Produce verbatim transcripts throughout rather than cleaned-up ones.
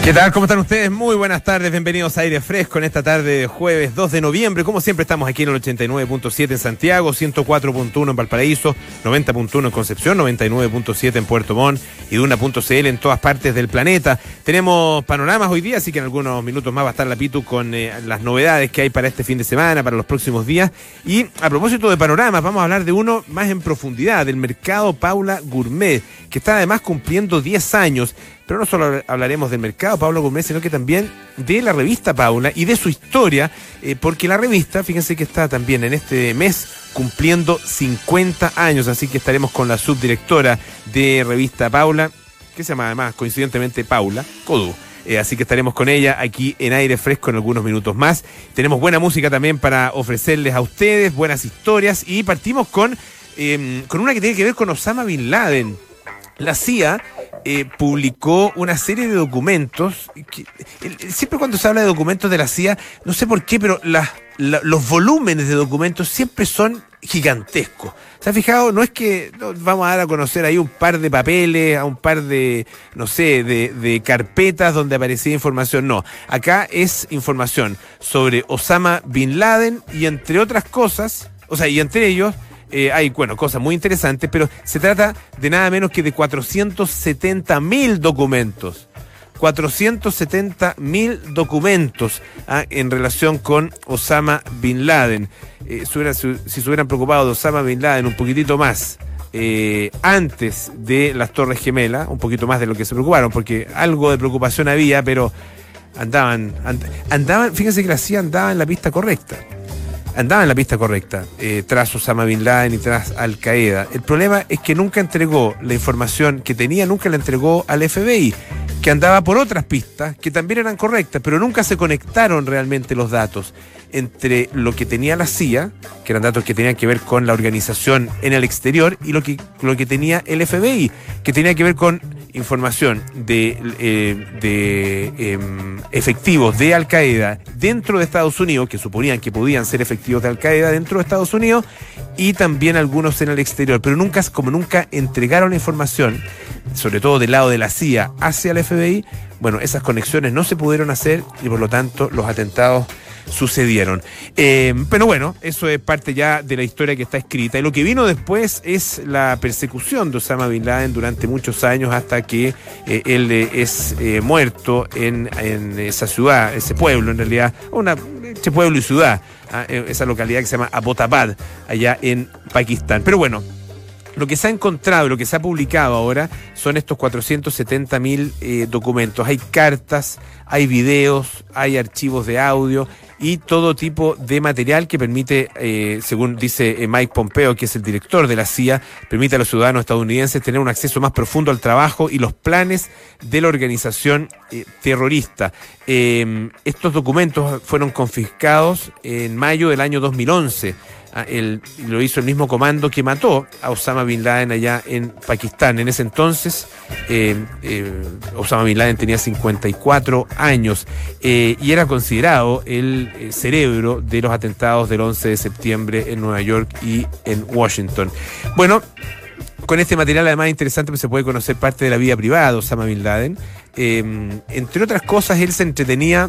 ¿Qué tal? ¿Cómo están ustedes? Muy buenas tardes, bienvenidos a Aire Fresco en esta tarde de jueves dos de noviembre. Como siempre estamos aquí en el ochenta y nueve punto siete en Santiago, ciento cuatro punto uno en Valparaíso, noventa punto uno en Concepción, noventa y nueve punto siete en Puerto Montt y Duna punto c l en todas partes del planeta. Tenemos panoramas hoy día, así que en algunos minutos más va a estar la Pitu con eh, las novedades que hay para este fin de semana, para los próximos días. Y a propósito de panoramas, vamos a hablar de uno más en profundidad, del mercado Paula Gourmet, que está además cumpliendo diez años. Pero no solo hablaremos del mercado Paula Gourmet, sino que también de la revista Paula y de su historia, eh, porque la revista, fíjense que está también en este mes cumpliendo cincuenta años, así que estaremos con la subdirectora de revista Paula, que se llama además coincidentemente Paula Codú. Eh, así que estaremos con ella aquí en Aire Fresco en algunos minutos más. Tenemos buena música también para ofrecerles a ustedes, buenas historias, y partimos con, eh, con una que tiene que ver con Osama Bin Laden. La C I A eh, publicó una serie de documentos. Que, eh, siempre cuando se habla de documentos de la C I A, no sé por qué, pero la, la, los volúmenes de documentos siempre son gigantescos. ¿Se ha fijado? No es que no, vamos a dar a conocer ahí un par de papeles, a un par de, no sé, de, de carpetas donde aparecía información. No, acá es información sobre Osama Bin Laden y entre otras cosas, o sea, y entre ellos... Eh, hay, bueno, cosas muy interesantes, pero se trata de nada menos que de cuatrocientos setenta mil documentos. cuatrocientos setenta mil documentos ¿ah? en relación con Osama Bin Laden. Eh, si, hubiera, si, si se hubieran preocupado de Osama Bin Laden un poquitito más eh, antes de las Torres Gemelas, un poquito más de lo que se preocuparon, porque algo de preocupación había, pero andaban, and, andaban, fíjense que la C I A andaba en la pista correcta. Andaba en la pista correcta, eh, tras Osama Bin Laden y tras Al Qaeda. El problema es que nunca entregó la información que tenía, nunca la entregó al F B I, que andaba por otras pistas que también eran correctas, pero nunca se conectaron realmente los datos entre lo que tenía la C I A, que eran datos que tenían que ver con la organización en el exterior, y lo que, lo que tenía el F B I, que tenía que ver con información de, eh, de eh, efectivos de Al Qaeda dentro de Estados Unidos, que suponían que podían ser efectivos de Al Qaeda dentro de Estados Unidos, y también algunos en el exterior, pero nunca, como nunca entregaron la información, sobre todo del lado de la C I A hacia el F B I, bueno, esas conexiones no se pudieron hacer y por lo tanto los atentados sucedieron. Eh, pero bueno, eso es parte ya de la historia que está escrita. Y lo que vino después es la persecución de Osama Bin Laden durante muchos años hasta que eh, él eh, es eh, muerto en, en esa ciudad, ese pueblo en realidad, una, ese pueblo y ciudad, ¿eh? esa localidad que se llama Abbottabad, allá en Pakistán. Pero bueno, lo que se ha encontrado, lo que se ha publicado ahora son estos cuatrocientos setenta mil eh, documentos. Hay cartas, hay videos, hay archivos de audio y todo tipo de material que permite, eh, según dice eh, Mike Pompeo, que es el director de la C I A, permite a los ciudadanos estadounidenses tener un acceso más profundo al trabajo y los planes de la organización eh, terrorista. Eh, estos documentos fueron confiscados en mayo del año dos mil once. El, lo hizo el mismo comando que mató a Osama Bin Laden allá en Pakistán. En ese entonces eh, eh, Osama Bin Laden tenía cincuenta y cuatro años eh, y era considerado el eh, cerebro de los atentados del once de septiembre en Nueva York y en Washington. Bueno, con este material además interesante, pues se puede conocer parte de la vida privada de Osama Bin Laden. Eh, entre otras cosas, él se entretenía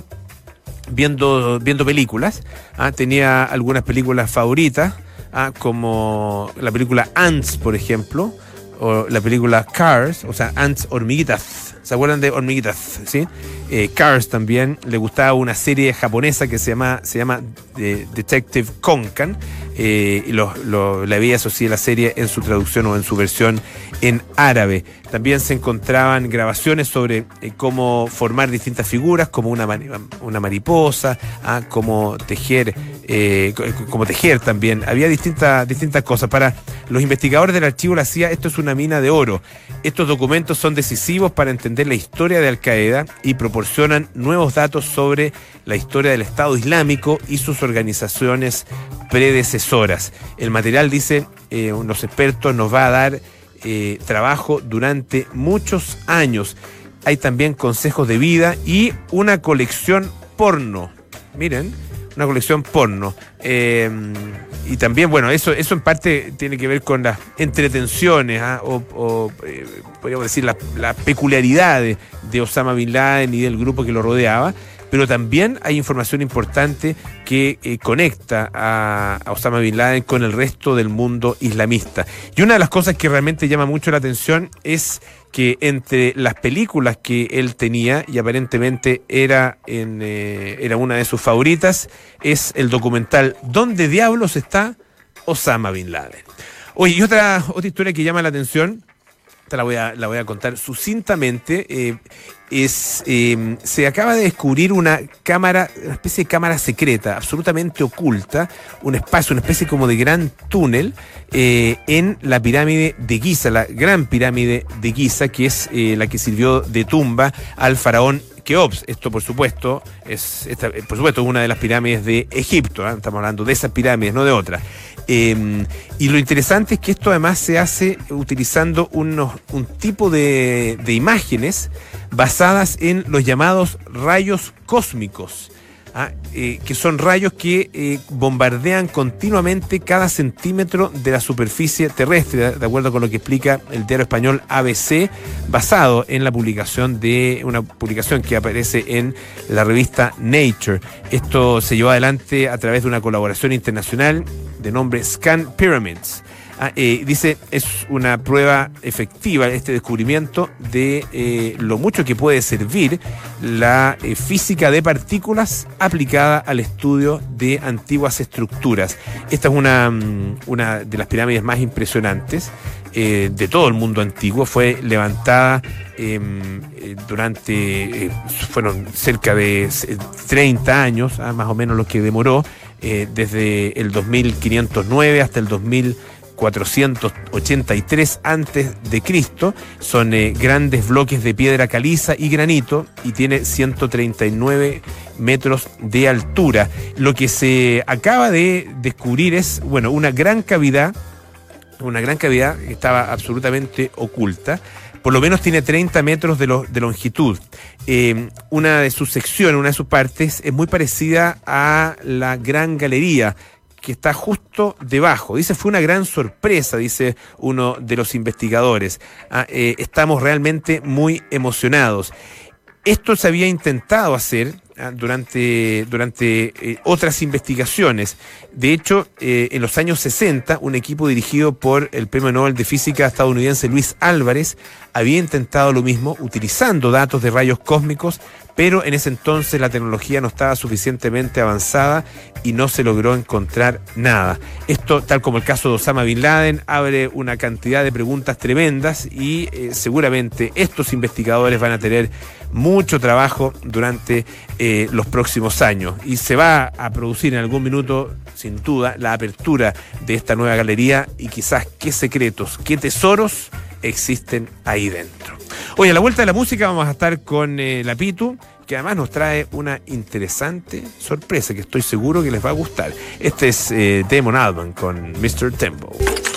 viendo viendo películas. ¿ah? Tenía algunas películas favoritas, ¿ah? como la película Ants, por ejemplo, o la película Cars, o sea, Ants, hormiguitas. ¿Se acuerdan de hormiguitas? ¿Sí? Eh, Cars también. Le gustaba una serie japonesa que se llama, se llama eh, Detective Konkan. Eh, y lo, lo, la veía, eso sí, la serie en su traducción o en su versión en árabe. También se encontraban grabaciones sobre eh, cómo formar distintas figuras, como una, una mariposa, ah, cómo tejer, eh, como tejer también. Había distintas, distintas cosas. Para los investigadores del archivo de la C I A, esto es una mina de oro. Estos documentos son decisivos para entender la historia de Al Qaeda y proporcionan nuevos datos sobre la historia del Estado Islámico y sus organizaciones predecesoras. El material, dice eh, unos expertos, nos va a dar eh, trabajo durante muchos años. Hay también consejos de vida y una colección porno. Miren, una colección porno. Eh, y también, bueno, eso eso en parte tiene que ver con las entretenciones, ¿ah? o, o eh, podríamos decir las la peculiaridades de Osama Bin Laden y del grupo que lo rodeaba. Pero también hay información importante que eh, conecta a, a Osama Bin Laden con el resto del mundo islamista. Y una de las cosas que realmente llama mucho la atención es que entre las películas que él tenía, y aparentemente era, en, eh, era una de sus favoritas, es el documental ¿Dónde diablos está Osama Bin Laden? Oye, y otra, otra historia que llama la atención, esta la voy a, la voy a contar sucintamente, eh, es eh, se acaba de descubrir una cámara, una especie de cámara secreta, absolutamente oculta, un espacio, una especie como de gran túnel eh, en la pirámide de Giza, la gran pirámide de Giza, que es eh, la que sirvió de tumba al faraón Keops. Esto, por supuesto, es esta, por supuesto, una de las pirámides de Egipto, ¿eh? Estamos hablando de esas pirámides, no de otras. Eh, y lo interesante es que esto además se hace utilizando unos, un tipo de, de imágenes basadas en los llamados rayos cósmicos, ¿ah? eh, que son rayos que eh, bombardean continuamente cada centímetro de la superficie terrestre, de acuerdo con lo que explica el diario español A B C, basado en la publicación de una publicación que aparece en la revista Nature. Esto se llevó adelante a través de una colaboración internacional de nombre Scan Pyramids. Ah, eh, dice, es una prueba efectiva este descubrimiento de eh, lo mucho que puede servir la eh, física de partículas aplicada al estudio de antiguas estructuras. Esta es una, una de las pirámides más impresionantes eh, de todo el mundo antiguo. Fue levantada eh, durante, eh, fueron cerca de treinta años, ah, más o menos lo que demoró, eh, desde el dos mil quinientos nueve hasta el dos mil cuatrocientos ochenta y tres antes de Cristo. Son eh, grandes bloques de piedra caliza y granito y tiene ciento treinta y nueve metros de altura. Lo que se acaba de descubrir es, bueno, una gran cavidad, una gran cavidad que estaba absolutamente oculta. Por lo menos tiene treinta metros de, lo, de longitud. Eh, una de sus secciones, una de sus partes, es muy parecida a la Gran Galería, que está justo debajo. Dice, fue una gran sorpresa, dice uno de los investigadores. Ah, eh, estamos realmente muy emocionados. Esto se había intentado hacer ah, durante, durante eh, otras investigaciones. De hecho, eh, en los años sesenta, un equipo dirigido por el Premio Nobel de Física estadounidense Luis Álvarez había intentado lo mismo utilizando datos de rayos cósmicos, pero en ese entonces la tecnología no estaba suficientemente avanzada y no se logró encontrar nada. Esto, tal como el caso de Osama Bin Laden, abre una cantidad de preguntas tremendas y eh, seguramente estos investigadores van a tener mucho trabajo durante eh, los próximos años. Y se va a producir en algún minuto, sin duda, la apertura de esta nueva galería y quizás qué secretos, qué tesoros existen ahí dentro. Oye, a la vuelta de la música vamos a estar con eh, la Pitu, que además nos trae una interesante sorpresa que estoy seguro que les va a gustar. Este es eh, Damon Albarn con mister Tempo.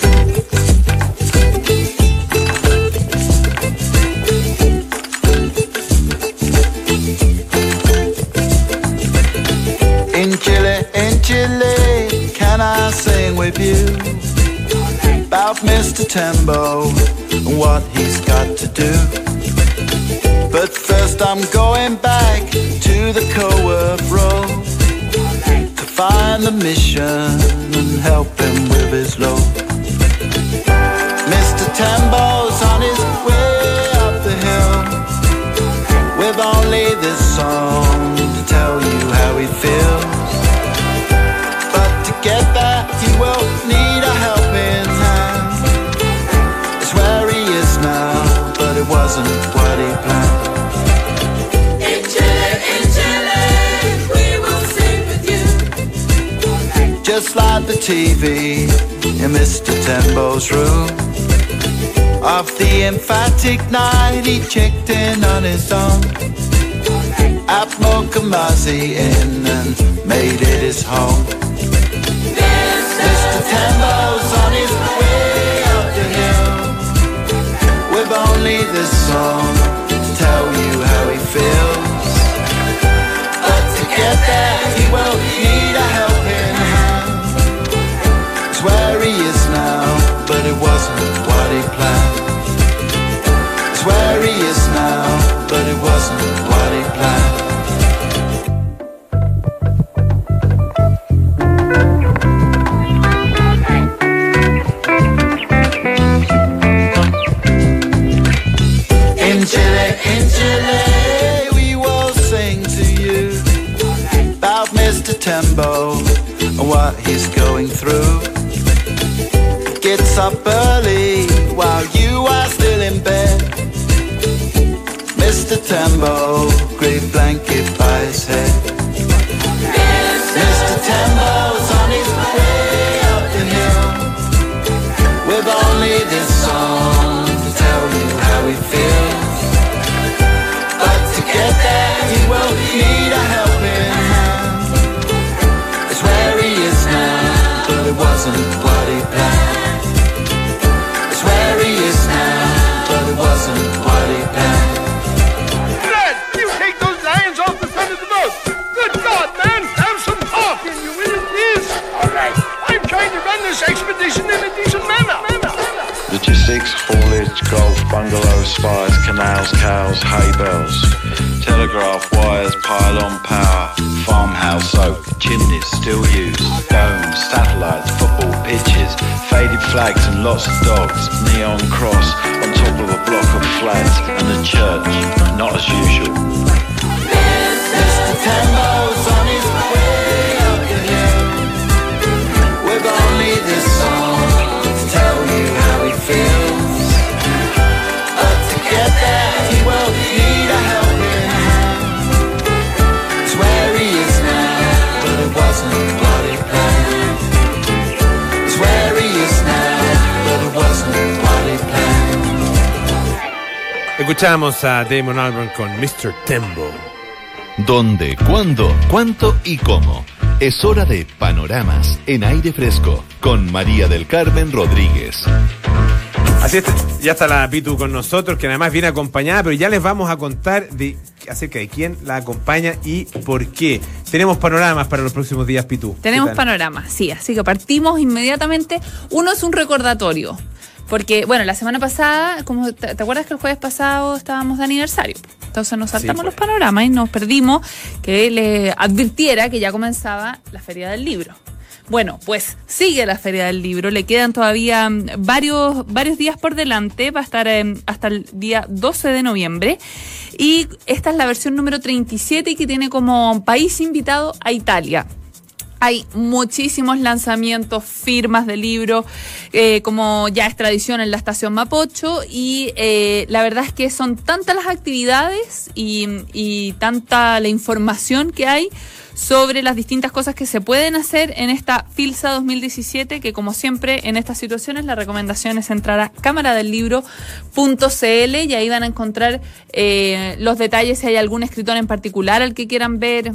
In Chile, in Chile, can I sing with you about mister Tembo and what he's got to do? But first I'm going back to the co-work road to find the mission and help him with his load. mister Tembo's on his way up the hill with only this song to tell you how he feels. But to get there he will need a helping hand. It's where he is now, but it wasn't what he planned. In Chile, in Chile, we will sing with you. Just like the T V in mister Tembo's room. Of the emphatic night he checked in on his own at Mokomazi Inn and made it his home. mister Tembo's on his way up the hill with only this song to tell you how he feels. But to get there he will need wasn't what he planned. In Chile, in Chile, we will sing to you about Mister Tembo and what he's going through. Gets up early while you are still in bed. Mister Tembo, great blanket by his head. Mister Tembo's on his way up the hill with only this song to tell you how he feels. But to get there he will need a helping hand. It's where he is now, but it wasn't what he planned. It's where he is now, but it wasn't what he planned. Fred, you take those lions off the front of the boat. Good God, man, have some heart in you, will you please? All right. I'm trying to run this expedition in a decent manner. manner, manner. Logistics, haulage, golf, bungalows, spires, canals, cows, hay bells, telegraph wires, pylon power, farmhouse oak, chimneys still used, domes, satellites, football pitches, faded flags and lots of dogs, neon cross on top of a block of flats, and a church, not as usual. Mister Tembo's on his way up the hill with only this song to tell you how he feels. But to get there he will need a helping hand. It's where he is now, but it wasn't what he planned. It's where he is now, but it wasn't what he planned. Escuchamos a Damon Albarn con mister Tembo. ¿Dónde, cuándo, cuánto y cómo? Es hora de Panoramas en Aire Fresco con María del Carmen Rodríguez. Así es, ya está la Pitu con nosotros, que además viene acompañada, pero ya les vamos a contar de acerca de quién la acompaña y por qué. Tenemos panoramas para los próximos días, Pitu. Tenemos panoramas, sí, así que partimos inmediatamente. Uno es un recordatorio, porque, bueno, la semana pasada, como te, ¿te acuerdas que el jueves pasado estábamos de aniversario? Entonces nos saltamos Sí, los pues. panoramas y nos perdimos que le advirtiera que ya comenzaba la Feria del Libro. Bueno, pues sigue la Feria del Libro, le quedan todavía mm, varios, varios días por delante, va a estar eh, hasta el día doce de noviembre, y esta es la versión número treinta y siete, que tiene como país invitado a Italia. Hay muchísimos lanzamientos, firmas de libros, eh, como ya es tradición en la estación Mapocho, y eh, la verdad es que son tantas las actividades y, y tanta la información que hay sobre las distintas cosas que se pueden hacer en esta Filsa dos mil diecisiete, que como siempre en estas situaciones la recomendación es entrar a cámara del libro punto c l y ahí van a encontrar eh, los detalles, si hay algún escritor en particular al que quieran ver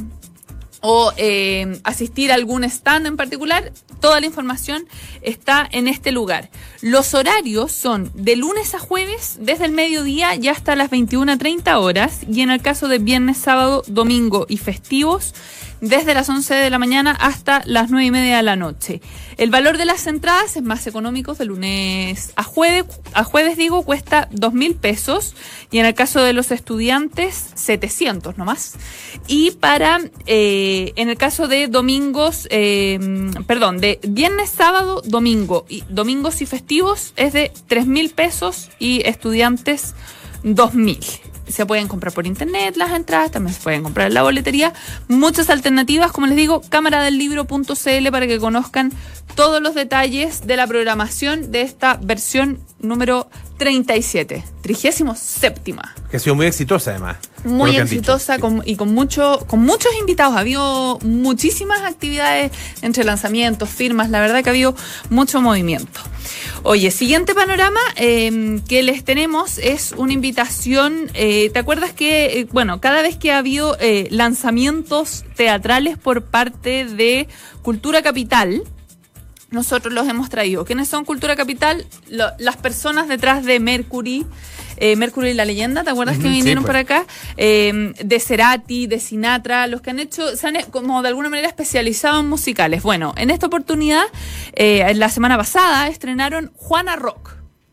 o eh, asistir a algún stand en particular. Toda la información está en este lugar. Los horarios son de lunes a jueves, desde el mediodía y hasta las veintiuna treinta horas, y en el caso de viernes, sábado, domingo y festivos, desde las once de la mañana hasta las nueve y media de la noche. El valor de las entradas es más económico, de lunes a jueves, a jueves digo, cuesta dos mil pesos, y en el caso de los estudiantes, setecientos nomás. Y para, eh, en el caso de domingos, eh, perdón, de viernes, sábado, domingo, y domingos y festivos es de tres mil pesos, y estudiantes dos mil. Se pueden comprar por internet las entradas, también se pueden comprar en la boletería. Muchas alternativas, como les digo, cámara del libro punto c l para que conozcan todos los detalles de la programación de esta versión número treinta y siete, trigésimo séptima. Que ha sido muy exitosa además. por Muy lo que han exitosa dicho. con, y con mucho, con muchos invitados. Ha habido muchísimas actividades entre lanzamientos, firmas. La verdad que ha habido mucho movimiento. Oye, siguiente panorama eh, que les tenemos es una invitación. Eh, ¿Te acuerdas que, eh, bueno, cada vez que ha habido eh, lanzamientos teatrales por parte de Cultura Capital, nosotros los hemos traído? ¿Quiénes son Cultura Capital? Lo, las personas detrás de Mercury, eh, Mercury y la leyenda, ¿te acuerdas Ujú, que vinieron sí, por pues. acá? Eh, de Cerati, de Sinatra, los que han hecho, se han eh, como de alguna manera especializado en musicales. Bueno, en esta oportunidad, eh, la semana pasada, estrenaron Juana Rock.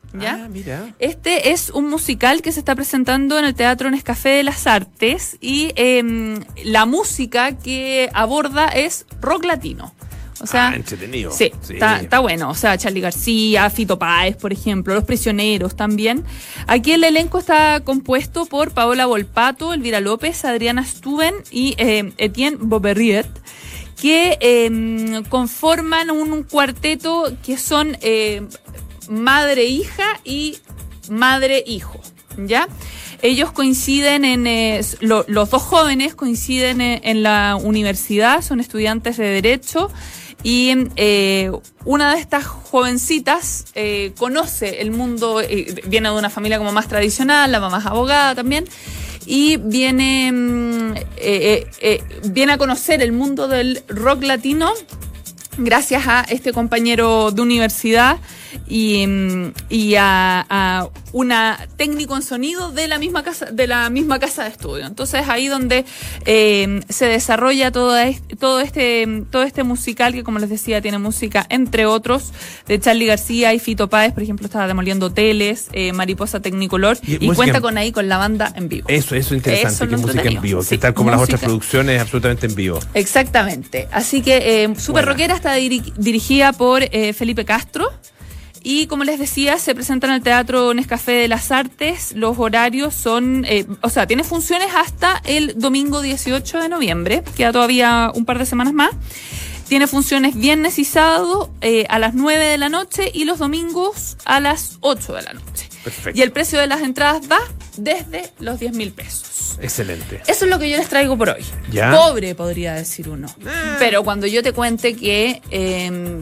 ¿Ya? Ah, mira. Este es un musical que se está presentando en el Teatro Nescafé de las Artes y eh, la música que aborda es rock latino. O sea, Ah, entretenido. Sí, Sí. Está, está bueno. O sea, Charly García, Fito Páez, por ejemplo, Los Prisioneros también. Aquí el elenco está compuesto por Paola Volpato, Elvira López, Adriana Stuben y eh, Etienne Boberriet, que eh, conforman un cuarteto que son eh, madre-hija y madre-hijo, ¿ya? Ellos coinciden en, eh, lo, los dos jóvenes coinciden en, en la universidad, son estudiantes de Derecho y eh, una de estas jovencitas eh, conoce el mundo, eh, viene de una familia como más tradicional, la mamá es abogada también, y viene, mm, eh, eh, eh, viene a conocer el mundo del rock latino gracias a este compañero de universidad y, y a, a una técnico en sonido de la misma casa de la misma casa de estudio. Entonces ahí donde eh, se desarrolla todo este, todo este todo este musical que, como les decía, tiene música entre otros de Charly García y Fito Páez, por ejemplo, estaba Demoliendo Hoteles, eh, Mariposa Tecnicolor Y y, música cuenta en- con ahí con la banda en vivo. Eso, eso es interesante, Eso es que lo es música en entretenido. vivo, Sí, que tal como las otras música- producciones absolutamente en vivo. Exactamente. Así que eh, Super Buena. Rockera está diri- dirigida por eh, Felipe Castro. Y como les decía, se presenta en el Teatro Nescafé de las Artes. Los horarios son, eh, o sea, tiene funciones hasta el domingo dieciocho de noviembre. Queda todavía un par de semanas más. Tiene funciones viernes y sábado eh, a las nueve de la noche y los domingos a las ocho de la noche. Perfecto. Y el precio de las entradas va desde los diez mil pesos. Excelente. Eso es lo que yo les traigo por hoy. ¿Ya? Pobre, podría decir uno. Pero cuando yo te cuente que eh,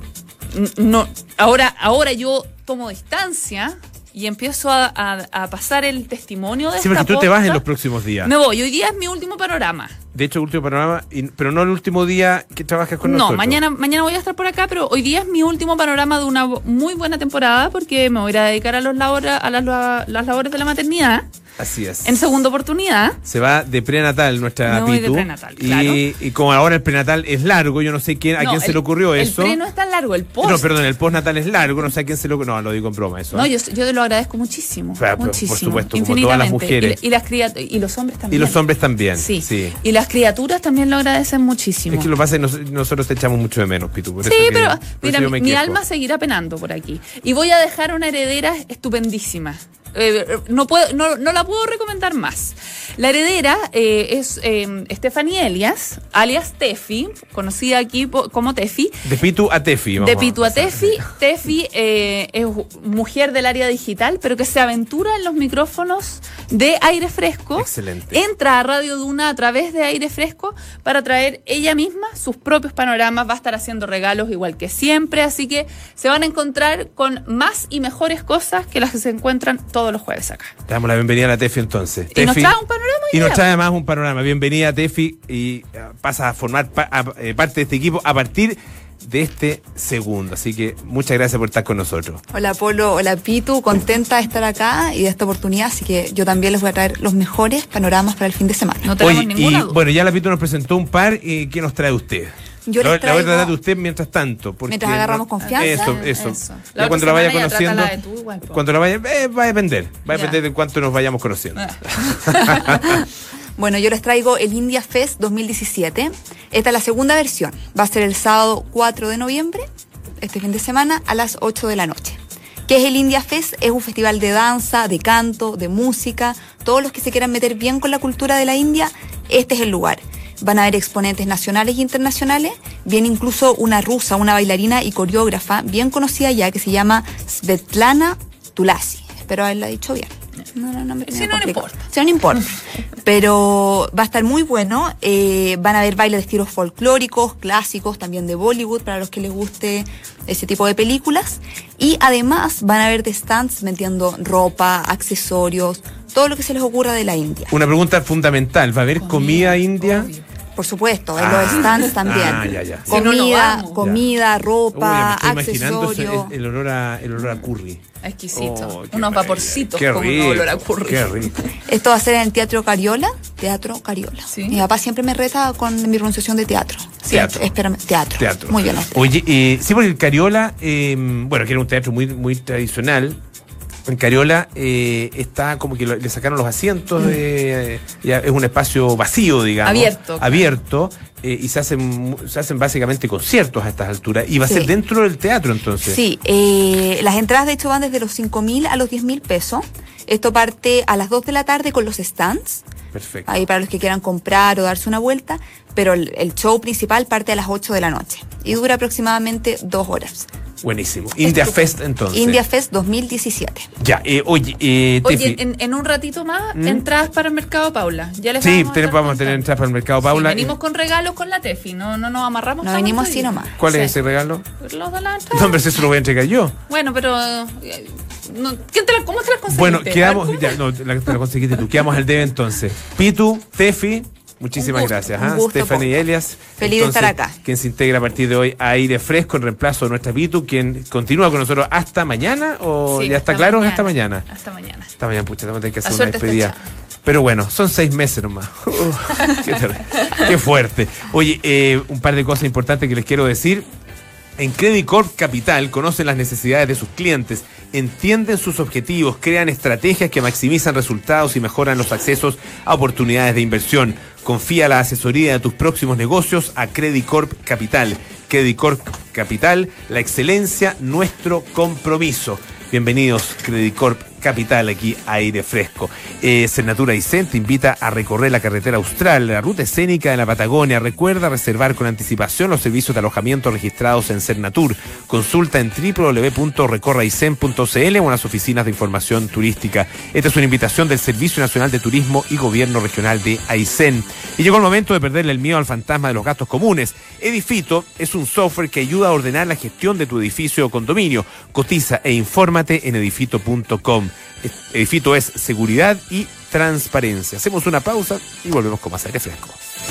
no, ahora, ahora yo tomo distancia y empiezo a, a- a pasar el testimonio de Sí, esta porque tú te vas en posta, los próximos días. me voy. Hoy día es mi último panorama. De hecho, último panorama, y- pero no el último día que trabajas con No, nosotros. mañana, mañana voy a estar por acá, pero hoy día es mi último panorama de una bo- muy buena temporada porque me voy a ir a dedicar a, los labora- a las, la- las labores de la maternidad Así es. en segunda oportunidad. Se va de prenatal nuestra Me voy de Pitu. prenatal, y, claro. y como ahora el prenatal es largo, yo no sé quién, a No, quién se el- le ocurrió el eso. pre no es tan largo, el post. No, perdón, el postnatal es largo, no sé a quién se lo ocurrió. No, lo digo en broma eso. No, ¿eh? yo, yo te lo agradezco muchísimo. Claro, por- por muchísimo. supuesto, como todas las infinitamente. mujeres. Y, y las criat- y los hombres Y también. los hombres también. Sí. sí. Y las criaturas también lo agradecen muchísimo. Es que lo que pasa es que nos- nosotros te echamos mucho de menos, Pitu. Por Sí, eso que- pero por mira, eso yo mi, me mi quejo. alma seguirá penando por aquí. Y voy a dejar una heredera estupendísima. Eh, no, puedo, no, no la puedo recomendar más. La heredera eh, es eh, Stephanie Elias, alias Tefi, conocida aquí po- como Tefi. De Pitu a Tefi. vamos De Pitu a pasar. Tefi. Tefi eh, es mujer del área digital, pero que se aventura en los micrófonos de Aire Fresco. Excelente. Entra a Radio Duna a través de Aire Fresco para traer ella misma sus propios panoramas. Va a estar haciendo regalos igual que siempre, así que se van a encontrar con más y mejores cosas que las que se encuentran todos los jueves acá. Te damos la bienvenida a la Tefi entonces. Y nos Tefi- trae un panorama hoy Y nos día. trae además un panorama. Bienvenida Tefi y eh, pasa a formar pa- a- eh, parte de este equipo a partir de este segundo. Así que muchas gracias por estar con nosotros. Hola Polo, hola Pitu, contenta de estar acá y de esta oportunidad, así que yo también les voy a traer los mejores panoramas para el fin de semana. No tenemos Oye, y ninguna duda. bueno, ya la Pitu nos presentó un par. ¿Y qué nos trae usted? Yo la, les la voy a traigo- tratar de usted mientras tanto. Porque Mientras agarramos no- confianza. Eso, Ah, eso. eso. Ya La cuando otra la vaya semana ya conociendo. trátala de tú igual, po. Cuando la vaya. eh, va a depender. Va a Ya. depender de cuánto nos vayamos conociendo. Bueno, yo les traigo el India Fest dos mil diecisiete. Esta es la segunda versión. Va a ser el sábado cuatro de noviembre, este fin de semana, a las ocho de la noche. ¿Qué es el India Fest? Es un festival de danza, de canto, de música. Todos los que se quieran meter bien con la cultura de la India, este es el lugar. Van a haber exponentes nacionales e internacionales. Viene incluso una rusa, una bailarina y coreógrafa bien conocida ya, que se llama Svetlana Tulasi. Espero haberla dicho bien. No, no, no me Si me no, no complico. importa. Si no, no importa. Pero va a estar muy bueno. Eh, van a haber bailes de estilos folclóricos, clásicos, también de Bollywood, para los que les guste ese tipo de películas. Y además van a haber de stands vendiendo ropa, accesorios, todo lo que se les ocurra de la India. Una pregunta fundamental. ¿Va a haber comida, india? obvio. Por supuesto, en Ah. los stands también. Ah, ya, ya. Si no, no Comida, vamos. comida, Uy, ropa, ya me estoy imaginando ese- accesorios. el, el olor a, el olor a curry. Exquisito. Oh, qué Unos maravilla. vaporcitos Qué con rico, un olor a curry. Qué rico. Esto va a ser en el Teatro Cariola. Teatro Cariola. Sí. Mi papá siempre me reta con mi pronunciación de teatro. Teatro. Espérame, teatro. Teatro. Muy bien. Oscar. Oye, eh, sí, porque el Cariola, eh, bueno, que era un teatro muy, muy tradicional, En Cariola eh, está como que lo- le sacaron los asientos, de, eh, ya es un espacio vacío, digamos. Abierto, claro. Abierto, eh, y se hacen, mu- se hacen básicamente conciertos a estas alturas. Y va a Sí. ser dentro del teatro, entonces. Sí, eh, las entradas de hecho van desde los cinco mil a los diez mil pesos. Esto parte a las dos de la tarde con los stands, Perfecto. ahí para los que quieran comprar o darse una vuelta, pero el, el show principal parte a las ocho de la noche y dura aproximadamente dos horas. Buenísimo. India Estupendo. Fest, entonces. India Fest dos mil diecisiete. Ya, eh, oye, eh, Oye, Tefi, en, en un ratito más, ¿Mm? entradas para el Mercado Paula. Ya les Sí, vamos a tenemos- estar vamos a tener contando. entradas para el Mercado Paula. Sí, venimos con regalos con la Tefi, no, no nos amarramos. No solo venimos ese así día. nomás. ¿Cuál Sí. es ese regalo? Los de la entrada. No, hombre, si eso lo voy a entregar yo. Bueno, pero. eh, no, ¿quién te la, ¿Cómo te las conseguiste? Bueno, A ver, quedamos. ¿cómo? Ya, no, la, te la conseguiste tú. Quedamos al debe entonces. Pitu, Tefi, muchísimas Un gusto, gracias. un ¿ah? gusto, Stephanie po. Elias. Feliz de estar acá. Quien se integra a partir de hoy a Aire Fresco en reemplazo de nuestra Pitu, quien continúa con nosotros hasta mañana, o Sí, ya está hasta claro mañana. hasta mañana. Hasta mañana. Esta mañana, pucha, vamos a tener que La hacer una suerte está despedida. echada. Pero bueno, son seis meses nomás. Uf, qué, terrible. Qué fuerte. Oye, eh, un par de cosas importantes que les quiero decir. En Credit Corp Capital conocen las necesidades de sus clientes, entienden sus objetivos, crean estrategias que maximizan resultados y mejoran los accesos a oportunidades de inversión. Confía la asesoría de tus próximos negocios a Credit Corp Capital. Credit Corp Capital, la excelencia, nuestro compromiso. Bienvenidos, Credit Corp Capital, aquí a Aire Fresco. Eh, Cernatura Aysén te invita a recorrer la carretera austral, la ruta escénica de la Patagonia. Recuerda reservar con anticipación los servicios de alojamiento registrados en Cernatur. Consulta en doble u doble u doble u punto recorreaysén punto c l o en las oficinas de información turística. Esta es una invitación del Servicio Nacional de Turismo y Gobierno Regional de Aysén. Y llegó el momento de perderle el miedo al fantasma de los gastos comunes. Edifito es un software que ayuda a ordenar la gestión de tu edificio o condominio. Cotiza e infórmate en edifito punto com. Edifito es seguridad y transparencia. Hacemos una pausa y volvemos con más Aire Fresco.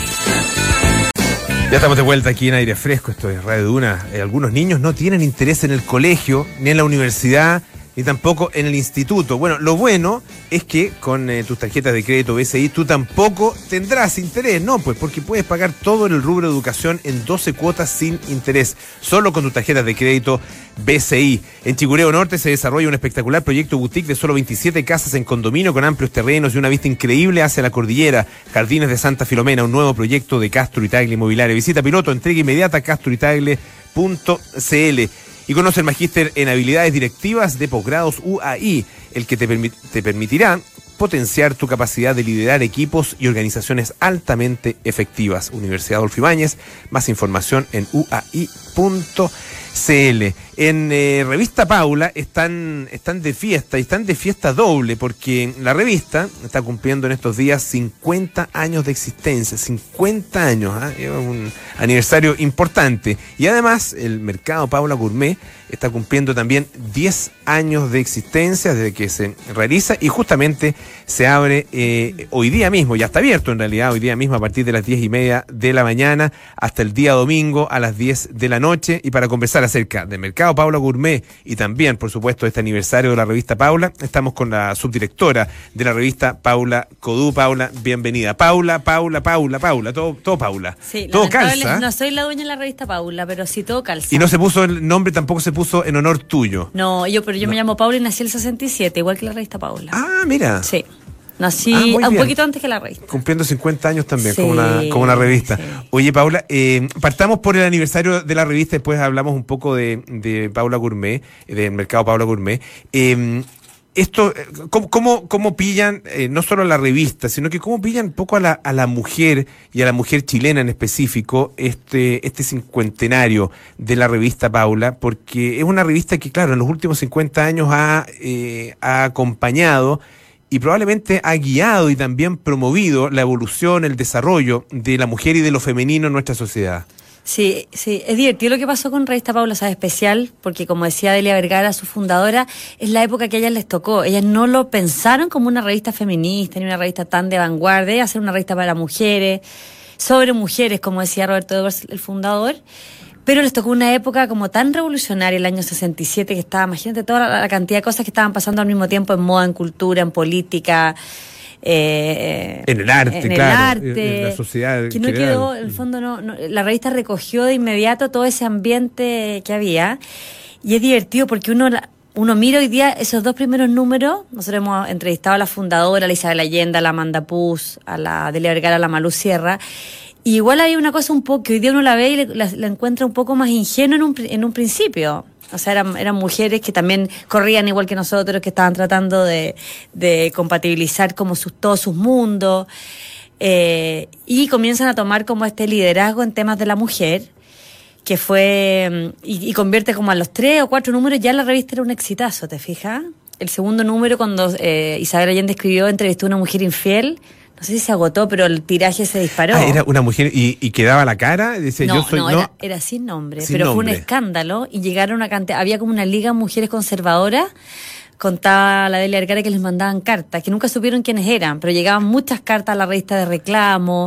Ya estamos de vuelta aquí en Aire Fresco, esto es Radio Duna. Eh, algunos niños no tienen interés en el colegio, ni en la universidad, ni tampoco en el instituto. Bueno, lo bueno es que con eh, tus tarjetas de crédito B C I tú tampoco tendrás interés, ¿no? Pues porque puedes pagar todo en el rubro de educación en doce cuotas sin interés, solo con tus tarjetas de crédito B C I. En Chicureo Norte se desarrolla un espectacular proyecto boutique de solo veintisiete casas en condominio con amplios terrenos y una vista increíble hacia la cordillera. Jardines de Santa Filomena, un nuevo proyecto de Castro y Tagle Inmobiliaria. Visita piloto, entrega inmediata a castro y tagle punto c l. Y conoce el magíster en habilidades directivas de posgrados U A I, el que te, permi- te permitirá potenciar tu capacidad de liderar equipos y organizaciones altamente efectivas. Universidad Adolfo Ibáñez, más información en u a i punto c l. En eh, Revista Paula están, están de fiesta, y están de fiesta doble, porque la revista está cumpliendo en estos días cincuenta años de existencia, cincuenta años, ¿ah? Es un aniversario importante. Y además el Mercado Paula Gourmet está cumpliendo también diez años de existencia desde que se realiza, y justamente se abre eh, hoy día mismo, ya está abierto en realidad, hoy día mismo a partir de las diez y media de la mañana hasta el día domingo a las diez de la noche. Y para conversar acerca del Mercado Paula Gourmet y también, por supuesto, este aniversario de la revista Paula, estamos con la subdirectora de la revista, Paula Codú. Paula, bienvenida. Paula, Paula, Paula, Paula, todo, todo Paula. Sí, todo lamentable, calza. no soy la dueña de la revista Paula, pero sí todo calza. Y no se puso el nombre, tampoco se puso en honor tuyo. No, yo, pero yo me llamo Paula y nací el sesenta y siete, igual que la revista Paula. Ah, mira. Sí, nací Ah, muy un bien. poquito antes que la revista. Cumpliendo cincuenta años también, Sí, como, una, como una revista. sí. Oye, Paula, eh, partamos por el aniversario de la revista, después hablamos un poco de, de Paula Gourmet, del Mercado Paula Gourmet. Eh, esto, eh, ¿cómo, cómo, cómo pillan, eh, no solo a la revista, sino que cómo pillan un poco a la, a la mujer y a la mujer chilena en específico este, este cincuentenario de la revista Paula? Porque es una revista que, claro, en los últimos cincuenta años ha, eh, ha acompañado y probablemente ha guiado y también promovido la evolución, el desarrollo de la mujer y de lo femenino en nuestra sociedad. Sí, sí, es divertido lo que pasó con Revista Paula, o sea, especial, porque como decía Delia Vergara, su fundadora, es la época que a ellas les tocó. Ellas no lo pensaron como una revista feminista, ni una revista tan de vanguardia, hacer una revista para mujeres, sobre mujeres, como decía Roberto Edwards, el fundador. Pero les tocó una época como tan revolucionaria, el año sesenta y siete, que estaba, imagínate toda la, la cantidad de cosas que estaban pasando al mismo tiempo en moda, en cultura, en política, eh, En el arte, en el claro, arte, en la sociedad que no general. quedó, en el fondo, no, no, la revista recogió de inmediato todo ese ambiente que había, y es divertido porque uno la, uno mira hoy día esos dos primeros números. Nosotros hemos entrevistado a la fundadora, a la Isabel Allende, a la Amanda Puz, a la Delia Vergara, a la Malú Sierra. Y igual hay una cosa un poco que hoy día uno la ve y le- la, la encuentra un poco más ingenua en un, pri- en un principio. O sea, eran, eran mujeres que también corrían igual que nosotros, que estaban tratando de, de compatibilizar como sus, todos sus mundos. Eh, y comienzan a tomar como este liderazgo en temas de la mujer, que fue, mm, y, y convierte como a los tres o cuatro números, ya la revista era un exitazo, ¿te fijas? El segundo número, cuando eh, Isabel Allende escribió, entrevistó a una mujer infiel, no sé si se agotó, pero el tiraje se disparó. Ah, era una mujer y, y quedaba la cara, dice No, yo soy no, no. era, era sin nombre, Sin pero fue nombre. un escándalo y llegaron a cantidad, había como una liga de mujeres conservadoras, contaba la Delia Vergara que les mandaban cartas, que nunca supieron quiénes eran, pero llegaban muchas cartas a la revista de reclamo.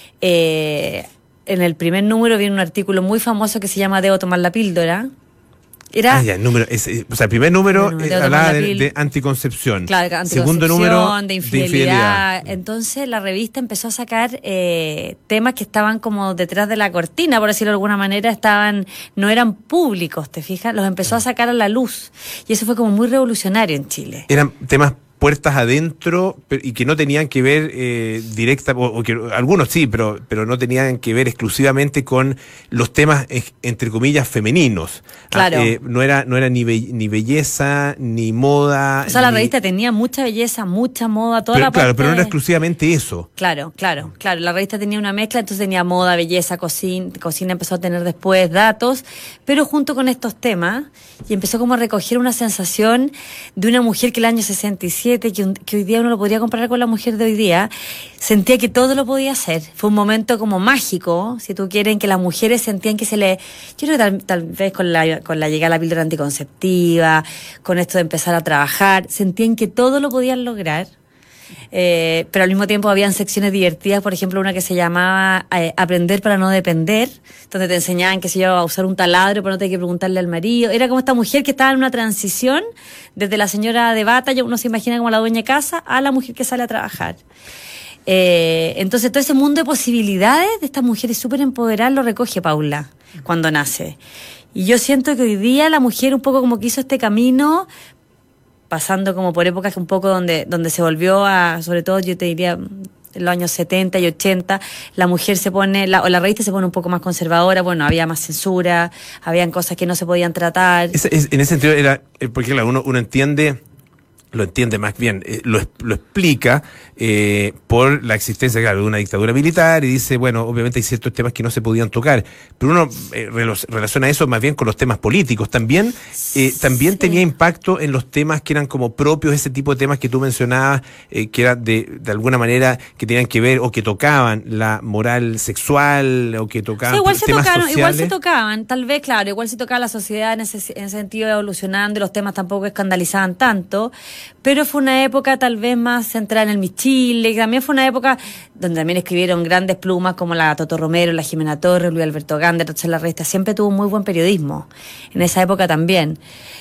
Eh, en el primer número viene un artículo muy famoso que se llama Debo tomar la píldora. Era Ah, ya, el número, es, eh, o sea, el primer número Bueno, eh, de hablaba tomar la de, pil- de anticoncepción. Claro, de Segundo anticoncepción, número de infidelidad. Entonces la revista empezó a sacar eh, temas que estaban como detrás de la cortina, por decirlo de alguna manera, estaban, no eran públicos, ¿te fijas? Los empezó a sacar a la luz. Y eso fue como muy revolucionario en Chile. Eran temas puertas adentro pe- y que no tenían que ver eh, directa, o, o que algunos sí, pero, pero no tenían que ver exclusivamente con los temas, eh, entre comillas, femeninos. Ah, Claro. eh, no era, no era ni, be- ni belleza, ni moda. O sea, la ni- revista tenía mucha belleza, mucha moda, toda pero, la claro, parte pero no era de- exclusivamente eso. Claro, claro, claro. La revista tenía una mezcla, entonces tenía moda, belleza, cocina, cocina empezó a tener después datos, pero junto con estos temas, y empezó como a recoger una sensación de una mujer que el año sesenta y siete, que, un- que hoy día uno lo podría comparar con la mujer de hoy día, sentía que todo lo podía hacer. Fue un momento como mágico, si tú quieres, en que las mujeres sentían que se le... Yo creo que tal, tal vez con la, con la llegada de la píldora anticonceptiva, con esto de empezar a trabajar, sentían que todo lo podían lograr. Eh, pero al mismo tiempo habían secciones divertidas, por ejemplo, una que se llamaba eh, Aprender para no depender, donde te enseñaban, qué sé yo, a usar un taladro para no tener que preguntarle al marido. Era como esta mujer que estaba en una transición desde la señora de bata, ya uno se imagina como la dueña de casa, a la mujer que sale a trabajar. Eh, entonces todo ese mundo de posibilidades de estas mujeres súper empoderadas lo recoge Paula cuando nace. Y yo siento que hoy día la mujer un poco como que hizo este camino, pasando como por épocas un poco donde, donde se volvió a, sobre todo yo te diría, en los años setenta y ochenta, la mujer se pone, la, o la revista se pone un poco más conservadora, bueno, había más censura, habían cosas que no se podían tratar. Es- es- en ese sentido era, eh, porque claro, uno, uno entiende, lo entiende más bien, eh, lo, es- lo explica eh, por la existencia, claro, de una dictadura militar y dice, bueno, obviamente hay ciertos temas que no se podían tocar, pero uno eh, relo- relaciona eso más bien con los temas políticos. También, eh, también Sí. tenía impacto en los temas que eran como propios, ese tipo de temas que tú mencionabas, eh, que eran de, de alguna manera que tenían que ver o que tocaban la moral sexual o que tocaban Sí, igual se temas tocaron, igual se sociales. tocaban, tal vez, claro, igual se tocaba la sociedad en ese, en ese sentido evolucionando, y los temas tampoco escandalizaban tanto, pero fue una época tal vez más centrada en el Miss Chile, y también fue una época donde también escribieron grandes plumas como la Toto Romero, la Jimena Torres, Luis Alberto Gander, entonces la revista siempre tuvo muy buen periodismo, en esa época también.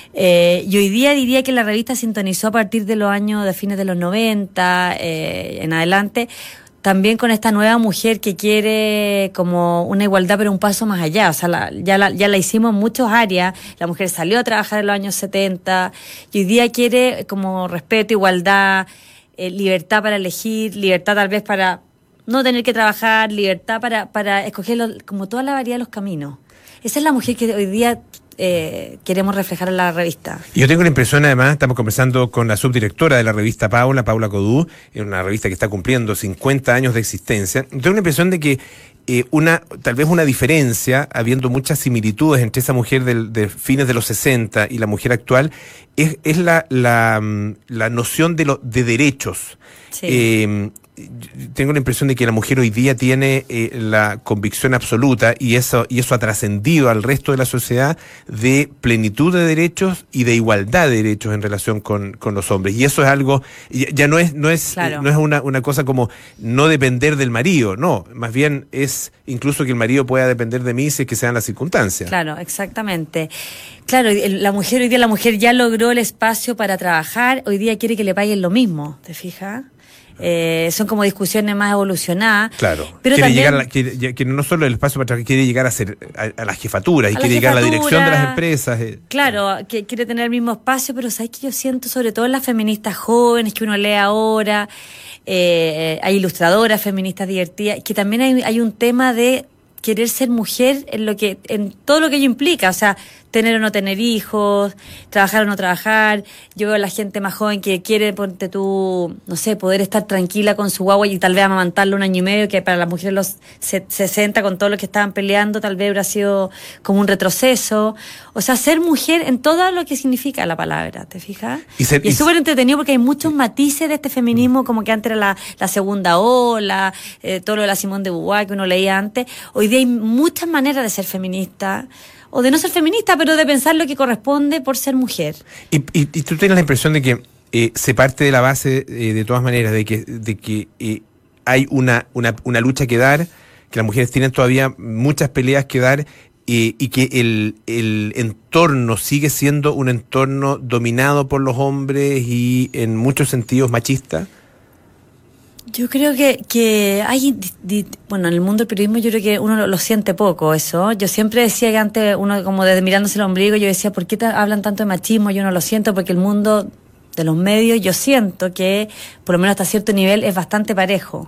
Eh, y hoy día diría que la revista sintonizó a partir de los años, de fines de los noventa, eh, en adelante, también con esta nueva mujer que quiere como una igualdad, pero un paso más allá. O sea, la- ya, la, ya la hicimos en muchas áreas. La mujer salió a trabajar en los años setenta y hoy día quiere como respeto, igualdad, eh, libertad para elegir, libertad tal vez para no tener que trabajar, libertad para, para escoger los- como toda la variedad de los caminos. Esa es la mujer que hoy día eh, queremos reflejar en la revista. Y yo tengo la impresión, además, estamos conversando con la subdirectora de la revista Paula, Paula Codú, es una revista que está cumpliendo cincuenta años de existencia. Tengo la impresión de que eh, una, tal vez una diferencia, habiendo muchas similitudes entre esa mujer del, de fines de los sesenta y la mujer actual, es, es la, la, mm, la noción de, lo, de derechos. Sí. Eh, tengo la impresión de que la mujer hoy día tiene eh, la convicción absoluta y eso y eso ha trascendido al resto de la sociedad de plenitud de derechos y de igualdad de derechos en relación con, con los hombres, y eso es algo, ya, ya no es no es Claro. eh, no es una, una cosa como no depender del marido, no, más bien es incluso que el marido pueda depender de mí si es que sean las circunstancias. Claro, exactamente. Claro, el- la mujer hoy día, la mujer ya logró el espacio para trabajar, hoy día quiere que le paguen lo mismo, ¿te fijas? Eh, son como discusiones más evolucionadas. Claro. Pero quiere también, llegar a la- quiere- que no solo el espacio para trabajar, quiere llegar a ser a, a las jefaturas y A quiere la llegar a la jefatura. dirección de las empresas. eh. Claro, que quiere tener el mismo espacio, pero sabes que yo siento, sobre todo en las feministas jóvenes que uno lee ahora, eh, hay ilustradoras feministas divertidas, que también hay, hay un tema de querer ser mujer en lo que, en todo lo que ello implica, o sea, tener o no tener hijos, trabajar o no trabajar. Yo veo a la gente más joven que quiere, ponte tú, no sé, poder estar tranquila con su guagua y tal vez amamantarlo un año y medio, que para las mujeres los se- sesenta con todo lo que estaban peleando tal vez habrá sido como un retroceso. O sea, ser mujer en todo lo que significa la palabra, ¿te fijas? Y ser- Y es y- súper entretenido porque hay muchos matices de este feminismo, como que antes era la, la segunda ola, eh, todo lo de la Simone de Beauvoir que uno leía antes. Hoy día hay muchas maneras de ser feminista, o de no ser feminista, pero de pensar lo que corresponde por ser mujer. Y, y- y tú tienes la impresión de que eh, se parte de la base, eh, de todas maneras, de que, de que eh, hay una, una, una lucha que dar, que las mujeres tienen todavía muchas peleas que dar, eh, y que el, el entorno sigue siendo un entorno dominado por los hombres y en muchos sentidos machista. Yo creo que, que hay, di- di- bueno, en el mundo del periodismo yo creo que uno lo, lo siente poco eso. Yo siempre decía que antes uno como desde mirándose el ombligo, yo decía, ¿por qué ta- hablan tanto de machismo? Yo no lo siento porque el mundo de los medios yo siento que por lo menos hasta cierto nivel es bastante parejo.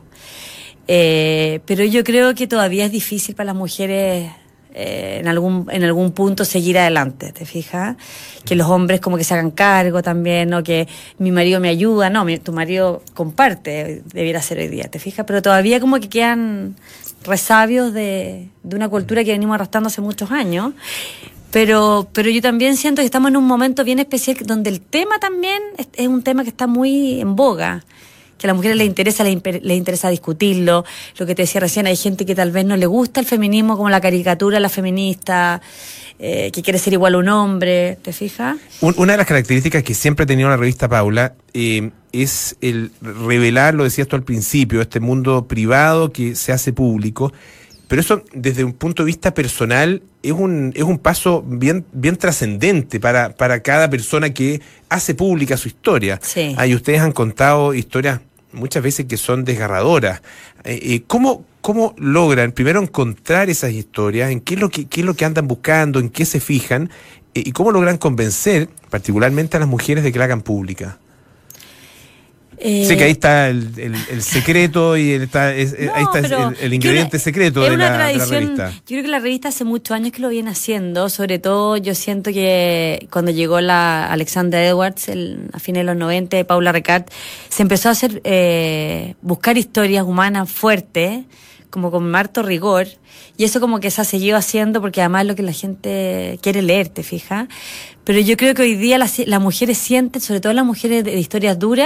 Eh, pero yo creo que todavía es difícil para las mujeres eh, en algún en algún punto seguir adelante, ¿te fijas? Que los hombres como que se hagan cargo también, ¿no? Que mi marido me ayuda, no, mi- tu marido comparte, debiera ser hoy día, ¿te fijas? Pero todavía como que quedan resabios de, de una cultura que venimos arrastrando hace muchos años. Pero, pero yo también siento que estamos en un momento bien especial donde el tema también es, es un tema que está muy en boga, que a las mujeres les interesa, les, imper- les interesa discutirlo. Lo que te decía recién, hay gente que tal vez no le gusta el feminismo como la caricatura, la feminista, eh, que quiere ser igual a un hombre, ¿te fijas? Un- una de las características que siempre ha tenido la revista Paula eh, es el revelar, lo decías tú al principio, este mundo privado que se hace público. Pero eso, desde un punto de vista personal, es un, es un paso bien, bien trascendente para, para cada persona que hace pública su historia. Sí. Ah, y ustedes han contado historias muchas veces que son desgarradoras. Eh, eh, ¿cómo, ¿Cómo logran primero encontrar esas historias? ¿En qué es lo que, qué es lo que andan buscando? ¿En qué se fijan? Eh, ¿Y cómo logran convencer, particularmente a las mujeres, de que la hagan pública? Eh, Sé que ahí está el, el, el secreto y el- está, es- No, ahí está pero el, el que ingrediente una- secreto es de una la, de la tradición. revista. Yo creo que la revista hace muchos años que lo viene haciendo. Sobre todo yo siento que cuando llegó la Alexandra Edwards el- a fines de los noventa, y Paula Ricard, se empezó a hacer eh, buscar historias humanas fuertes, como con harto rigor, y eso como que se ha seguido haciendo porque además es lo que la gente quiere leer, ¿te fijas? Pero yo creo que hoy día las, las mujeres sienten, sobre todo las mujeres de, de historias duras,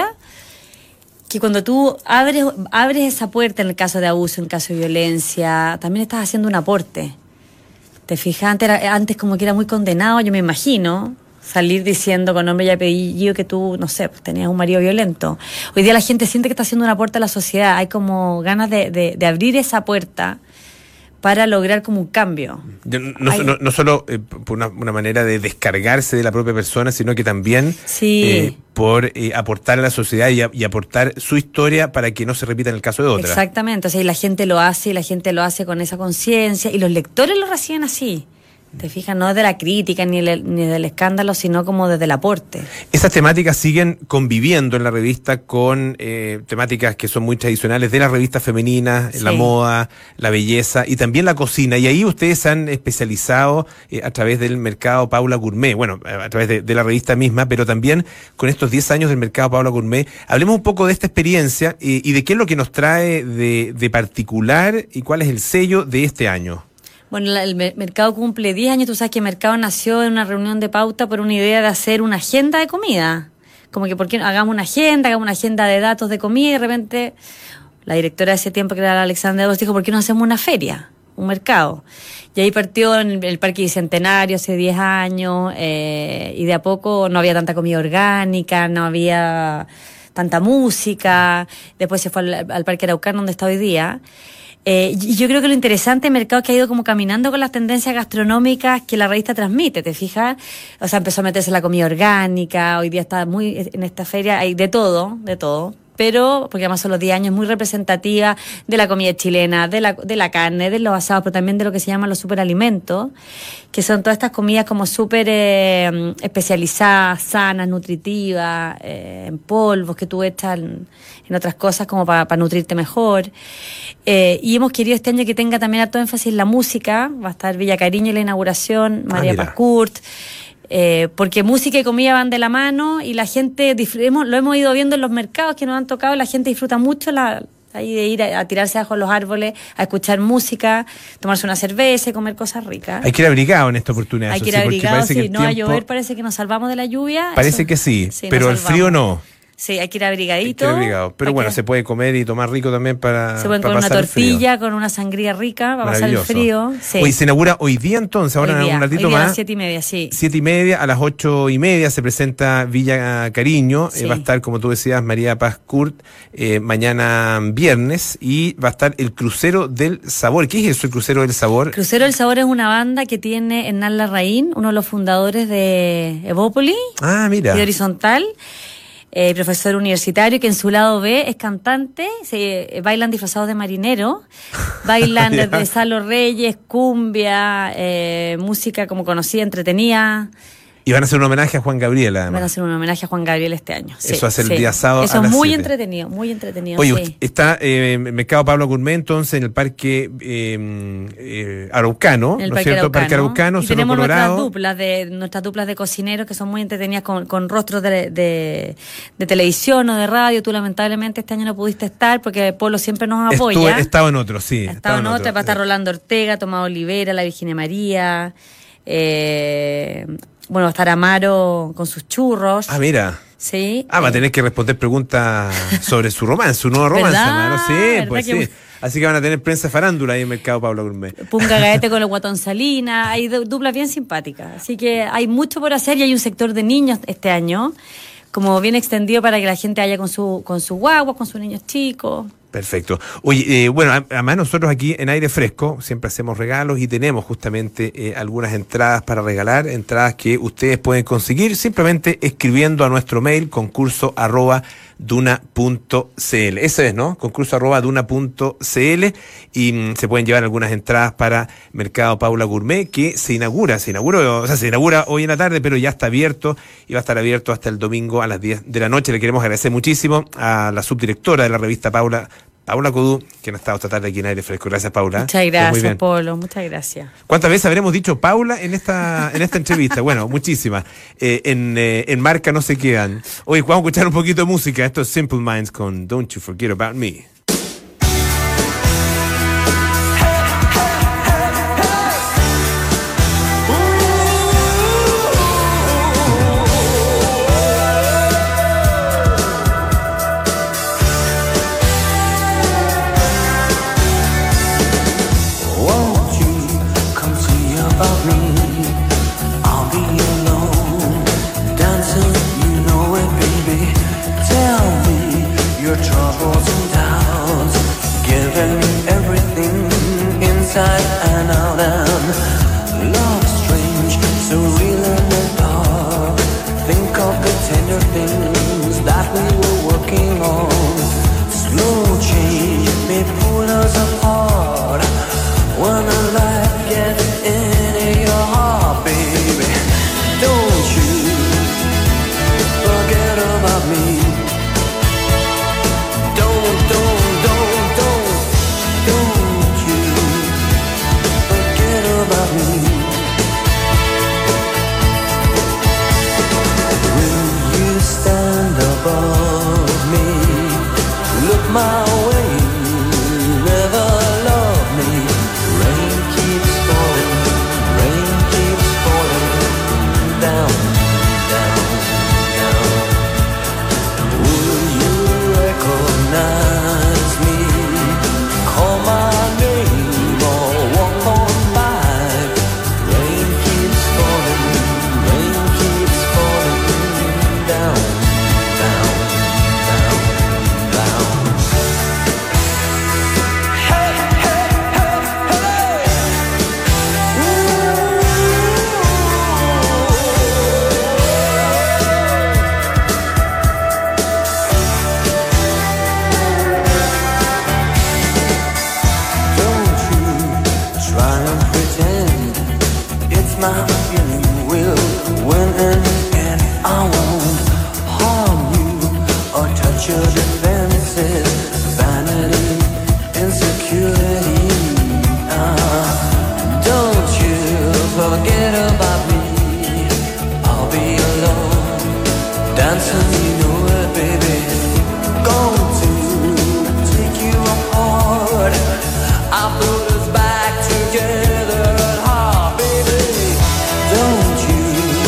que cuando tú abres abres esa puerta en el caso de abuso, en el caso de violencia, también estás haciendo un aporte. ¿Te fijas? Antes, era- antes como que era muy condenado, yo me imagino, salir diciendo con nombre y apellido que tú, no sé, pues tenías un marido violento. Hoy día la gente siente que está haciendo un aporte a la sociedad. Hay como ganas de, de, de abrir esa puerta para lograr como un cambio. Yo No, Ay. no, no solo eh, por una, una manera de descargarse de la propia persona, sino que también Sí. eh, por eh, aportar a la sociedad y, a- y aportar su historia para que no se repita en el caso de otra. Exactamente, o sea, y la gente lo hace, y la gente lo hace con esa conciencia, y los lectores lo reciben así. Te fijas, no de la crítica ni, el- ni del escándalo, sino como desde el aporte. Esas temáticas siguen conviviendo en la revista con eh, temáticas que son muy tradicionales de las revistas femeninas, Sí. la moda, la belleza y también la cocina. Y ahí ustedes se han especializado eh, a través del mercado Paula Gourmet, bueno, a través de, de la revista misma, pero también con estos diez años del mercado Paula Gourmet. Hablemos un poco de esta experiencia eh, y de qué es lo que nos trae de, de particular y cuál es el sello de este año. Bueno, la- el mer- mercado cumple diez años. Tú sabes que el mercado nació en una reunión de pauta por una idea de hacer una agenda de comida. Como que, ¿por qué no hagamos una agenda, hagamos una agenda de datos de comida? Y de repente, la directora de ese tiempo, que era la Alexandra Edwards, dijo, ¿por qué no hacemos una feria, un mercado? Y ahí partió en el, el Parque Bicentenario hace diez años, eh, y de a poco no había tanta comida orgánica, no había tanta música. Después se fue al, al Parque Araucano, donde está hoy día. Eh, y yo creo que lo interesante del mercado es que ha ido como caminando con las tendencias gastronómicas que la revista transmite, ¿te fijas? O sea, empezó a meterse la comida orgánica, hoy día está muy, en esta feria hay de todo, de todo. pero porque además son los diez años muy representativa de la comida chilena, de la, de la carne, de los asados, pero también de lo que se llaman los superalimentos, que son todas estas comidas como súper eh, especializadas, sanas, nutritivas, eh, en polvos que tú echas en, en otras cosas como para pa nutrirte mejor. Eh, y hemos querido este año que tenga también harto énfasis la música. Va a estar Villa Cariño en la inauguración, María mira. Paz Kurt, eh, porque música y comida van de la mano y la gente, disfr- hemos, lo hemos ido viendo en los mercados que nos han tocado, la gente disfruta mucho la, ahí de ir a, a tirarse bajo los árboles, a escuchar música, tomarse una cerveza y comer cosas ricas. Hay que ir abrigado en esta oportunidad. Hay eso que ir sí, porque abrigado, parece que sí, el no va a tiempo- llover, parece que nos salvamos de la lluvia. Parece eso- que sí, sí, pero nos el salvamos. frío no. Sí, hay que ir Hay abrigadito. que ir abrigado. Pero Hay bueno, que- se puede comer y tomar rico también para se pueden para comer una pasar el frío. tortilla con una sangría rica para pasar el Maravilloso. frío. Sí. Hoy se inaugura hoy día entonces, ahora Hoy en día, un ratito hoy día a más. las siete y media, sí. Siete y media, a las ocho y media se presenta Villa Cariño. Sí. Eh, va a estar, como tú decías, María Paz Kurt, eh, mañana viernes, y va a estar el Crucero del Sabor. ¿Qué es eso, el Crucero del Sabor? Crucero del Sabor es una banda que tiene Hernán Larraín, uno de los fundadores de Evópoli Ah, mira. y de Horizontal, eh, profesor universitario que en su lado B es cantante, se eh, bailan disfrazados de marinero, bailan Ya. desde Salo Reyes, cumbia, eh, música como conocida, entretenida. Y van a hacer un homenaje a Juan Gabriel, además. Van a hacer un homenaje a Juan Gabriel este año. Sí, Eso hace el sí. día sábado a Eso es las muy siete. entretenido, muy entretenido. Oye, sí. usted- está eh, en el Mercado Pablo Gourmet, entonces, en el Parque eh, eh, Araucano, En el ¿no es Parque cierto? Araucano. Parque Araucano, Y Cerro tenemos nuestras Colorado. duplas de nuestras duplas de cocineros que son muy entretenidas con, con rostros de, de, de televisión o de radio. Tú lamentablemente este año no pudiste estar porque Polo siempre nos apoya. Estuve, he estado en otro, sí. Ha estado en otra, va a estar Eh, Rolando Ortega, Tomás Olivera, la Virginia María, eh, bueno, va a estar Amaro con sus churros. Ah, mira. Sí. Ah, va a eh, tener que responder preguntas sobre su romance, su nuevo romance, ¿Verdad? hermano. Sí, ¿Verdad pues que- sí. Así que van a tener prensa farándula ahí en el Mercado Pablo Gourmet. Punga Gaete con el Guatón Salina, hay du- duplas bien simpáticas. Así que hay mucho por hacer y hay un sector de niños este año, como bien extendido para que la gente vaya con su con su guagua, con sus niños chicos. Perfecto. Oye, eh, bueno, a- además nosotros aquí en Aire Fresco siempre hacemos regalos y tenemos justamente eh, algunas entradas para regalar, entradas que ustedes pueden conseguir simplemente escribiendo a nuestro mail concurso arroba duna punto cl. Ese es, ¿no? Concurso arroba duna punto cl y mm, se pueden llevar algunas entradas para Mercado Paula Gourmet que se inaugura, se inauguró, o sea, se inaugura hoy en la tarde, pero ya está abierto y va a estar abierto hasta el domingo a las diez de la noche. Le queremos agradecer muchísimo a la subdirectora de la revista Paula, Paula Codú, quien ha estado esta tarde aquí en Aire Fresco. Gracias, Paula. Muchas Muy gracias, bien. Polo, muchas gracias. ¿Cuántas veces habremos dicho Paula en esta en esta entrevista? Bueno, muchísimas. Eh, en, eh, en marca no se quedan. Hoy vamos a escuchar un poquito de música. Esto es Simple Minds con Don't You Forget About Me. Won't you come see about me? I'll be alone, dancing, you know it, baby. Tell me your troubles and doubts, giving everything inside and out. And love strange, so real in the dark. Think of the tender things that we were working on. Slow change may pull us apart. When the light gets into your heart, baby, don't you forget about me. Don't, don't, don't, don't, don't you forget about me. Will you stand above me? Look my way. pretend it's my feeling will win in the end. I won't harm you or touch your defenses. Vanity, insecurity. Uh, don't you forget about me. I'll be alone, dancing, you know it, baby. Going to take you apart. I put us back together at heart, baby. Don't you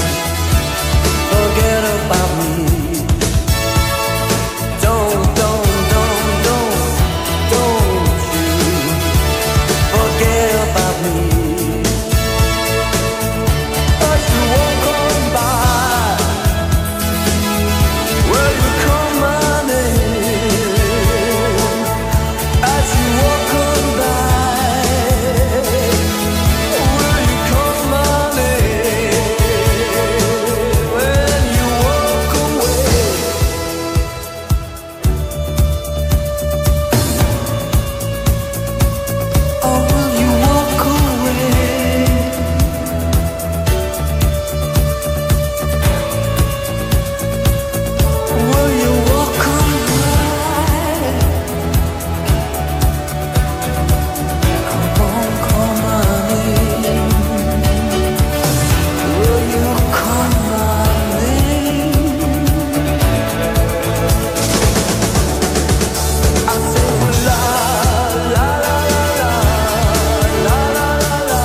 forget about me. Don't, don't, don't, don't, don't you forget about me. As you walk on by, will you call my name? As you walk on by, will you call my name? When you walk away, oh, will you walk away? Will you walk away? I won't call my name. Will you call my name? I say la la la la la la la la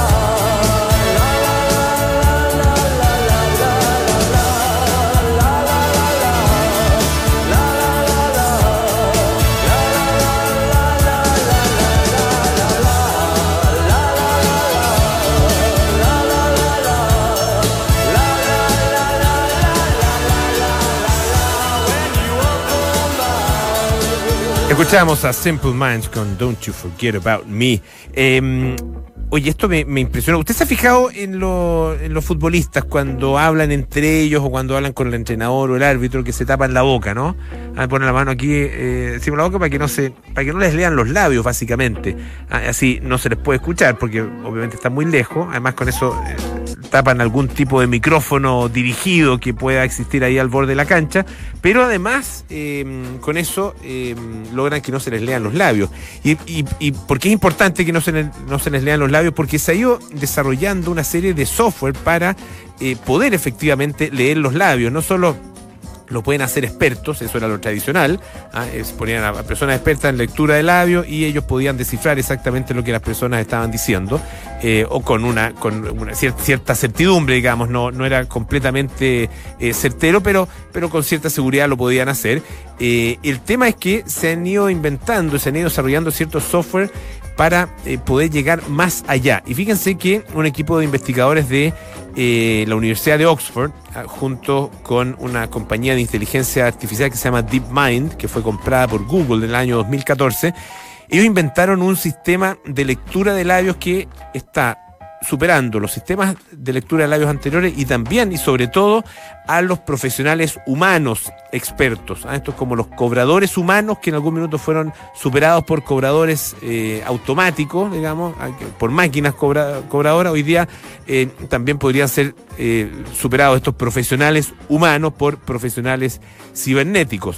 Escuchamos a Simple Minds con Don't You Forget About Me. Eh, oye, esto me, me impresionó. ¿Usted se ha fijado en, lo, en los futbolistas cuando hablan entre ellos o cuando hablan con el entrenador o el árbitro que se tapan la boca, ¿no? Ah, ponen la mano aquí eh, encima de la boca para que no se, para que no les lean los labios, básicamente. Ah, así no se les puede escuchar porque obviamente están muy lejos. Además, con eso eh, tapan algún tipo de micrófono dirigido que pueda existir ahí al borde de la cancha. Pero además, eh, con eso eh, logran que no se les lean los labios. Y, y, y ¿por qué es importante que no se, les, no se les lean los labios? Porque se ha ido desarrollando una serie de software para eh, poder efectivamente leer los labios. No solo lo pueden hacer expertos, eso era lo tradicional, ¿ah? Es, ponían a, a personas expertas en lectura de labios y ellos podían descifrar exactamente lo que las personas estaban diciendo, eh, o con una con una cierta, cierta certidumbre, digamos, no, no era completamente eh, certero, pero, pero con cierta seguridad lo podían hacer. Eh, el tema es que se han ido inventando, se han ido desarrollando ciertos software para eh, poder llegar más allá. Y fíjense que un equipo de investigadores de eh, la Universidad de Oxford, ah, junto con una compañía de inteligencia artificial que se llama DeepMind, que fue comprada por Google en el año dos mil catorce, ellos inventaron un sistema de lectura de labios que está superando los sistemas de lectura de labios anteriores y también y sobre todo a los profesionales humanos expertos. ¿Ah? Esto es como los cobradores humanos que en algún minuto fueron superados por cobradores eh, automáticos, digamos, por máquinas cobra, cobradoras. Hoy día eh, también podrían ser eh, superados estos profesionales humanos por profesionales cibernéticos.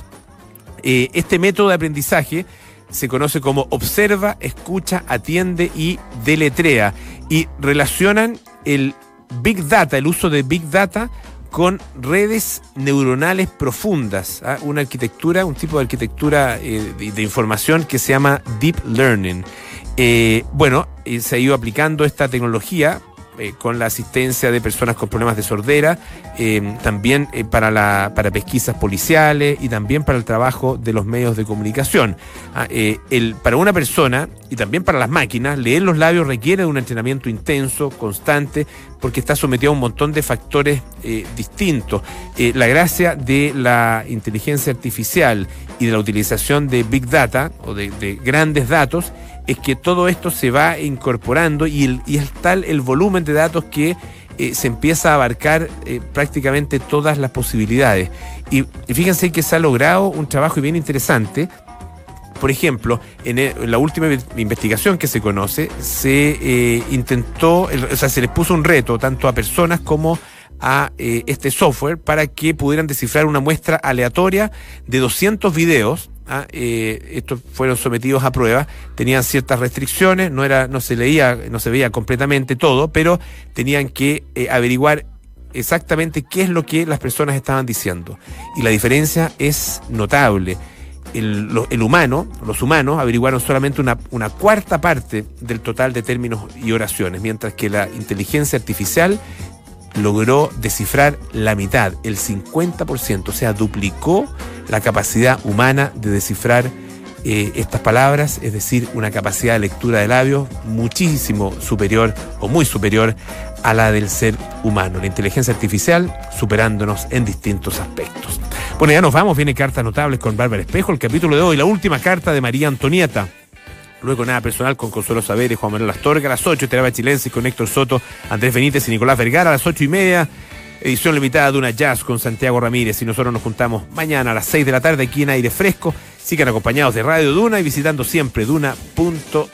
Eh, este método de aprendizaje se conoce como observa, escucha, atiende y deletrea. Y relacionan el Big Data, el uso de Big Data, con redes neuronales profundas. ¿Ah? Una arquitectura, un tipo de arquitectura eh, de, de información que se llama Deep Learning. Eh, bueno, eh, se ha ido aplicando esta tecnología Eh, con la asistencia de personas con problemas de sordera, eh, también eh, para, la, para pesquisas policiales y también para el trabajo de los medios de comunicación. Ah, eh, el, para una persona y también para las máquinas, leer los labios requiere de un entrenamiento intenso, constante, porque está sometido a un montón de factores eh, distintos. Eh, la gracia de la inteligencia artificial y de la utilización de Big Data o de, de grandes datos es que todo esto se va incorporando y, el, y es tal el volumen de datos que eh, se empieza a abarcar eh, prácticamente todas las posibilidades. Y, y fíjense que se ha logrado un trabajo bien interesante Por ejemplo, en, el, en la última investigación que se conoce, se eh, intentó, el, o sea, se les puso un reto tanto a personas como a eh, este software para que pudieran descifrar una muestra aleatoria de doscientos videos. Ah, eh, estos fueron sometidos a prueba, tenían ciertas restricciones, no era, no se leía, no se veía completamente todo, pero tenían que eh, averiguar exactamente qué es lo que las personas estaban diciendo. Y la diferencia es notable. El, lo, el humano, los humanos averiguaron solamente una, una cuarta parte del total de términos y oraciones, mientras que la inteligencia artificial logró descifrar la mitad, el cincuenta por ciento, o sea, duplicó la capacidad humana de descifrar eh, estas palabras, es decir, una capacidad de lectura de labios muchísimo superior o muy superior a la del ser humano. La inteligencia artificial superándonos en distintos aspectos. Bueno, ya nos vamos, viene Cartas Notables con Bárbara Espejo, el capítulo de hoy, la última carta de María Antonieta. Luego Nada Personal con Consuelo Saberes, Juan Manuel Astorga. A las ocho, Terapia Chilensis con Héctor Soto, Andrés Benítez y Nicolás Vergara. A las ocho y media, edición limitada de una Jazz con Santiago Ramírez. Y nosotros nos juntamos mañana a las seis de la tarde aquí en Aire Fresco. Sigan acompañados de Radio Duna y visitando siempre duna punto